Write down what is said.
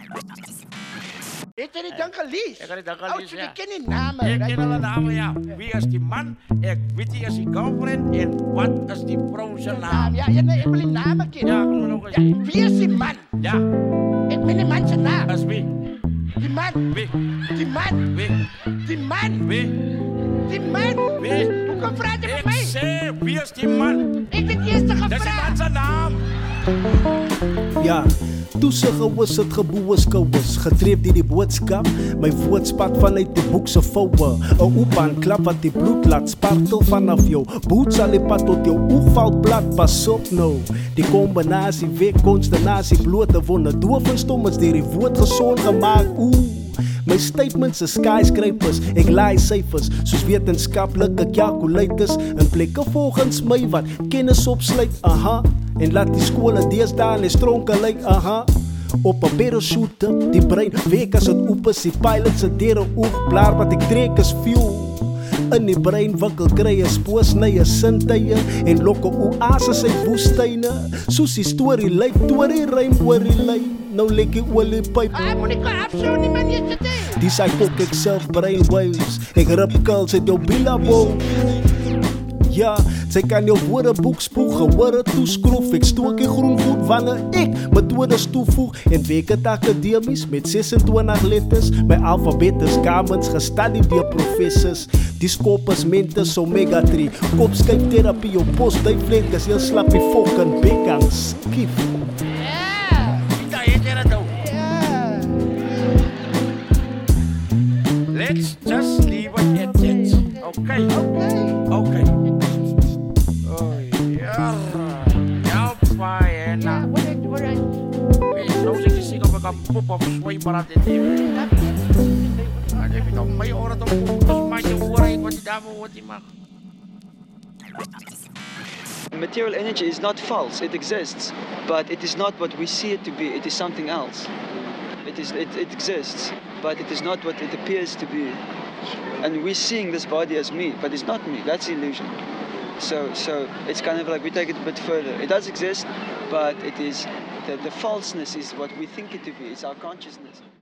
Het jy die ding gelees? Ek het die ding gelees, Oud, so ja. jy ken die name. Ek right? ken hulle name, ja. Wie is die man? Ek weet wie is die girlfriend en wat is die vrou se naam? Ja, nee, ek wil die name ken. Ja, kom nog eens. Ja, wie is die man? Ja, Ek ben die man se naam. is wie? Die man. Wie? Die man. Wie? Die man. Wie? Die man. Wie? Hoekom vraag jy vir Ek my? sê, wie is die man? Ek het eers Dis die gevra. man se naam. Ja, toesig gewis het geboe skouers, gedreef deur die boodskap, my woordspad vanuit die boek se voue, 'n oopbaan klap wat die bloed laat spartel vanaf jou, boots al die pad tot jou oogvalblad, pas op nou, die kombinasie weg konsternasie, blote wonde, doof en stom is deur die woord gesond gemaak, my statements is skyscrapers, ek laai syfers, soos wetenskaplike calculators, in plekke volgens my wat kennis opsluit, en laat die skole deesdae in stronke lyk, op 'n parachute, die brein week as het oop is, die pilot se deure oog, blaar wat ek trek is fuel. In die brein wikkel kry 'n spoosnye sintuie en lokke oases uit woestyne, soos die storie lyk, torie rym oor die lyn, nou lek die oliepyp. Moet ek afsou nie man yesterday. Die psychok ek self brainwaves, ek rip kuls uit jou bilabo. Ja, sy kan jou woordeboek spoeg, geworde toeskroef, ek stook die groen goed wanneer ek methodes toevoeg, en week het akademies met 26 letters, my alfabet is kamens gestudy deur professors, die skopers mentes omega 3, kopskyp terapie, jou postduiflek is heel slap die fucking bek aan skief. Ja. Daar het jy dit nou. Ja. Let's just leave it at that. Okay. Okay. Oh, ja. Ja, fijn. Ja, wat ek Nou zeg je zien of ik een poep of zwemmer aan dit neem. Dan heb ik op mijn oren te poep, dus maak je oren, wat die dame hoort, die mag. Material energy is not false, it exists, but it is not what we see it to be, it is something else. It exists, but it is not what it appears to be. And we're seeing this body as me, but it's not me, that's illusion. So it's kind of like we take it a bit further. It does exist, but it is the falseness is what we think it to be, it's our consciousness.